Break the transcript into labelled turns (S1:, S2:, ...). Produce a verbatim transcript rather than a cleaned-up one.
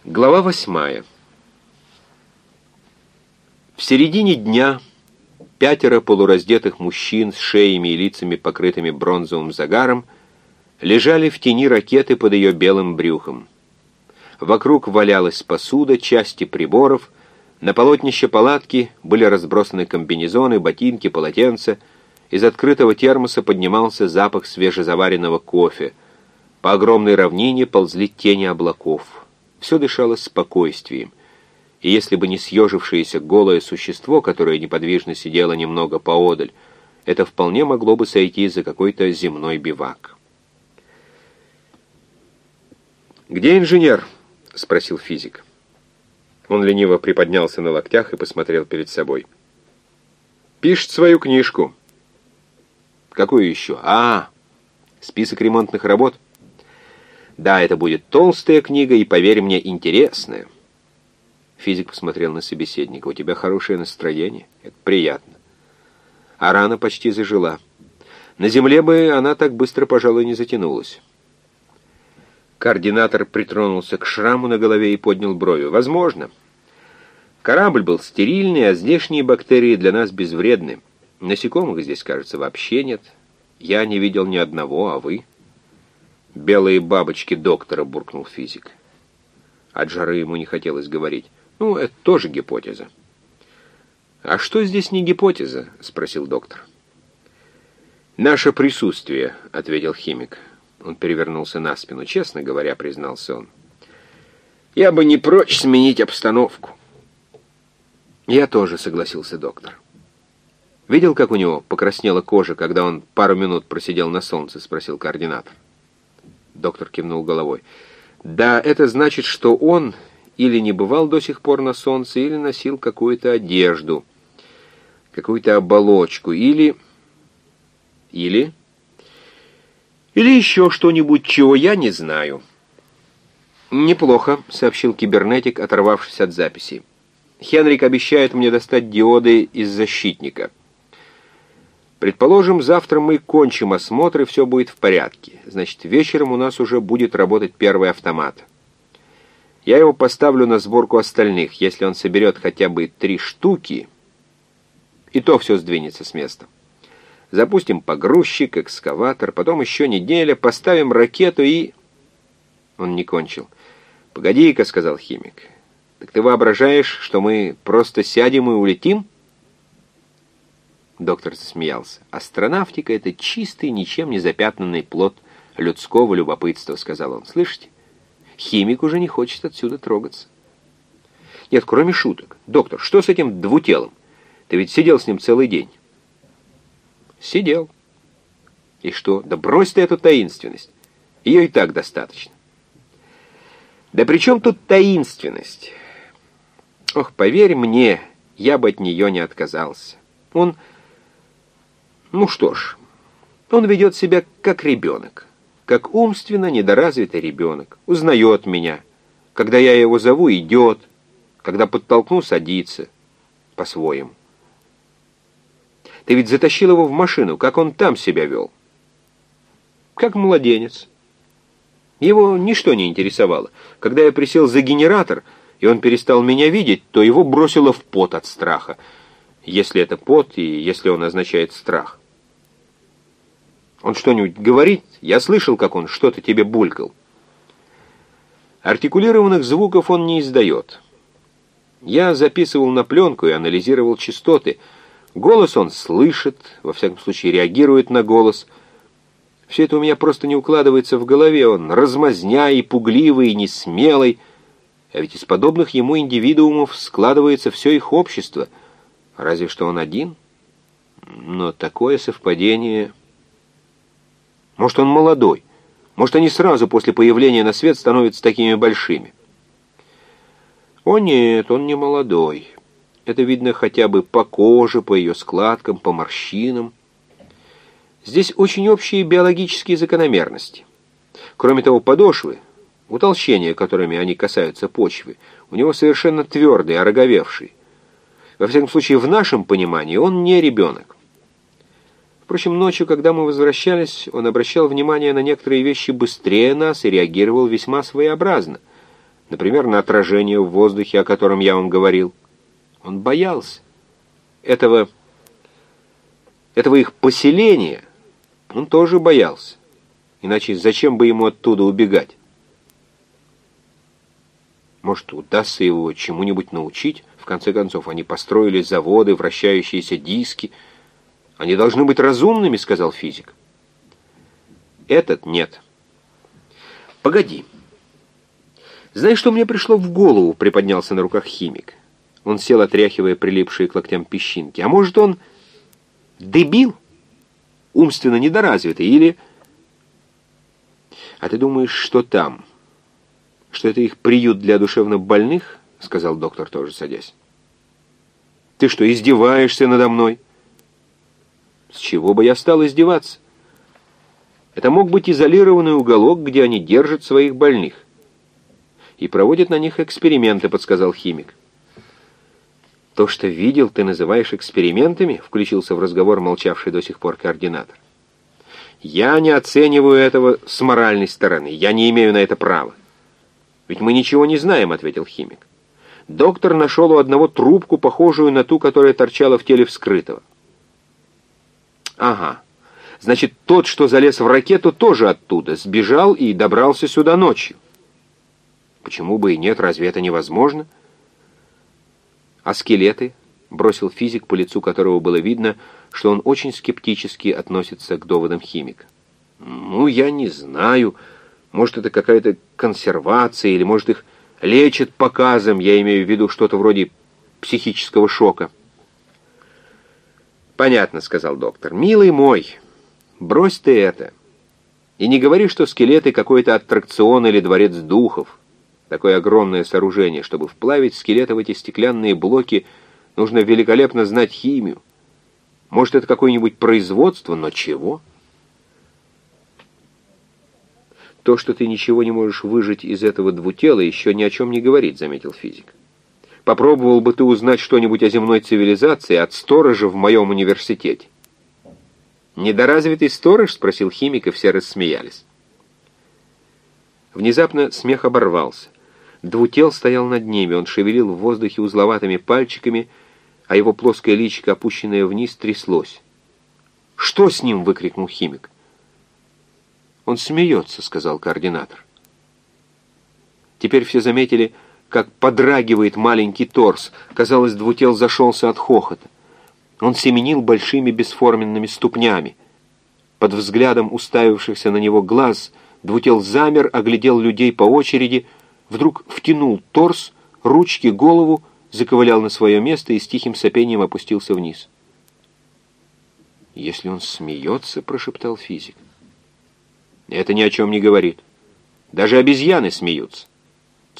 S1: Глава восьмая. В середине дня пятеро полураздетых мужчин с шеями и лицами, покрытыми бронзовым загаром, лежали в тени ракеты под ее белым брюхом. Вокруг валялась посуда, части приборов, на полотнище палатки были разбросаны комбинезоны, ботинки, полотенца. Из открытого термоса поднимался запах свежезаваренного кофе. По огромной равнине ползли тени облаков. Все дышало спокойствием. И если бы не съежившееся голое существо, которое неподвижно сидело немного поодаль, это вполне могло бы сойти за какой-то земной бивак. «Где инженер?» — спросил физик. Он лениво приподнялся на локтях и посмотрел перед собой. «Пишет свою книжку». «Какую еще?» «А, список ремонтных работ?» «Да, это будет толстая книга и, поверь мне, интересная». Физик посмотрел на собеседника. «У тебя хорошее настроение. Это приятно». А рана почти зажила. На земле бы она так быстро, пожалуй, не затянулась. Координатор притронулся к шраму на голове и поднял брови. «Возможно. Корабль был стерильный, а здешние бактерии для нас безвредны. Насекомых здесь, кажется, вообще нет. Я не видел ни одного, а вы?» «Белые бабочки доктора», — буркнул физик. От жары ему не хотелось говорить. «Ну, это тоже гипотеза». «А что здесь не гипотеза?» — спросил доктор. «Наше присутствие», — ответил химик. Он перевернулся на спину. «Честно говоря», — признался он, — «я бы не прочь сменить обстановку». «Я тоже», — согласился доктор. «Видел, как у него покраснела кожа, когда он пару минут просидел на солнце?» — спросил координатор. Доктор кивнул головой. «Да, это значит, что он или не бывал до сих пор на солнце, или носил какую-то одежду, какую-то оболочку, или... или... или еще что-нибудь, чего я не знаю». «Неплохо», — сообщил кибернетик, оторвавшись от записи. «Хенрик обещает мне достать диоды из защитника. Предположим, завтра мы кончим осмотр, и все будет в порядке. Значит, вечером у нас уже будет работать первый автомат. Я его поставлю на сборку остальных. Если он соберет хотя бы три штуки, и то все сдвинется с места. Запустим погрузчик, экскаватор, потом еще неделя, поставим ракету и...» Он не кончил. «Погоди-ка», — сказал химик. «Так ты воображаешь, что мы просто сядем и улетим?» Доктор засмеялся. «Астронавтика — это чистый, ничем не запятнанный плод людского любопытства», — сказал он. «Слышите? Химик уже не хочет отсюда трогаться». «Нет, кроме шуток. Доктор, что с этим двутелом? Ты ведь сидел с ним целый день». «Сидел». «И что? Да брось ты эту таинственность. Ее и так достаточно». «Да при чем тут таинственность? Ох, поверь мне, я бы от нее не отказался. Он... Ну что ж, он ведет себя как ребенок, как умственно недоразвитый ребенок. Узнает меня. Когда я его зову, идет. Когда подтолкну, садится. По-своему. Ты ведь затащил его в машину. Как он там себя вел? Как младенец. Его ничто не интересовало. Когда я присел за генератор, и он перестал меня видеть, то его бросило в пот от страха. Если это пот, и если он означает страх. Он что-нибудь говорит? Я слышал, как он что-то тебе булькал. Артикулированных звуков он не издает. Я записывал на пленку и анализировал частоты. Голос он слышит, во всяком случае реагирует на голос. Все это у меня просто не укладывается в голове. Он размазня и пугливый, и несмелый. А ведь из подобных ему индивидуумов складывается все их общество. Разве что он один? Но такое совпадение... Может, он молодой. Может, они сразу после появления на свет становятся такими большими. О нет, он не молодой. Это видно хотя бы по коже, по ее складкам, по морщинам. Здесь очень общие биологические закономерности. Кроме того, подошвы, утолщения, которыми они касаются почвы, у него совершенно твердые, ороговевшие. Во всяком случае, в нашем понимании он не ребенок. Впрочем, ночью, когда мы возвращались, он обращал внимание на некоторые вещи быстрее нас и реагировал весьма своеобразно. Например, на отражение в воздухе, о котором я вам говорил. Он боялся. Этого, этого их поселения он тоже боялся. Иначе зачем бы ему оттуда убегать? Может, удастся его чему-нибудь научить? В конце концов, они построили заводы, вращающиеся диски. Они должны быть разумными, сказал физик. Этот нет. Погоди. Знаешь, что мне пришло в голову? Приподнялся на руках химик. Он сел, отряхивая прилипшие к локтям песчинки. А может, он дебил? Умственно недоразвитый? Или... А ты думаешь, что там? Что это их приют для душевнобольных? Сказал доктор, тоже садясь. Ты что, издеваешься надо мной? С чего бы я стал издеваться? Это мог быть изолированный уголок, где они держат своих больных. И проводят на них эксперименты, подсказал химик. То, что видел, ты называешь экспериментами? Включился в разговор молчавший до сих пор координатор. Я не оцениваю этого с моральной стороны. Я не имею на это права. Ведь мы ничего не знаем, ответил химик. Доктор нашел у одного трубку, похожую на ту, которая торчала в теле вскрытого. Ага. Значит, тот, что залез в ракету, тоже оттуда, сбежал и добрался сюда ночью. Почему бы и нет, разве это невозможно? А скелеты? Бросил физик, по лицу которого было видно, что он очень скептически относится к доводам химика. Ну, я не знаю. Может, это какая-то консервация, или, может, их лечат показом, я имею в виду что-то вроде психического шока. Понятно, сказал доктор. Милый мой, брось ты это. И не говори, что скелеты какой-то аттракцион или дворец духов. Такое огромное сооружение, чтобы вплавить скелеты в эти стеклянные блоки, нужно великолепно знать химию. Может, это какое-нибудь производство, но чего? То, что ты ничего не можешь выжать из этого двутела, еще ни о чем не говорит, заметил физик. Попробовал бы ты узнать что-нибудь о земной цивилизации от сторожа в моем университете. «Недоразвитый сторож?» — спросил химик, и все рассмеялись. Внезапно смех оборвался. Двутел стоял над ними, он шевелил в воздухе узловатыми пальчиками, а его плоское личико, опущенное вниз, тряслось. «Что с ним?» — выкрикнул химик. «Он смеется», — сказал координатор. Теперь все заметили, как подрагивает маленький торс. Казалось, двутел зашелся от хохота. Он семенил большими бесформенными ступнями. Под взглядом уставившихся на него глаз двутел замер, оглядел людей по очереди, вдруг втянул торс, ручки, голову, заковылял на свое место и с тихим сопением опустился вниз. «Если он смеется», — прошептал физик. «Это ни о чем не говорит. Даже обезьяны смеются».